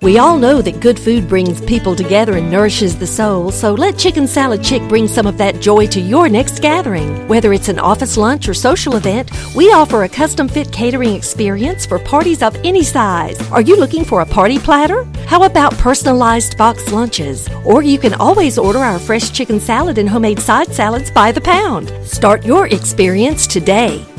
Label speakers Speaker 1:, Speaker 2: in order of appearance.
Speaker 1: We all know that good food brings people together and nourishes the soul, so let Chicken Salad Chick bring some of that joy to your next gathering. Whether it's an office lunch or social event, we offer a custom-fit catering experience for parties of any size. Are you looking for a party platter? How about personalized box lunches? Or you can always order our fresh chicken salad and homemade side salads by the pound. Start your experience today.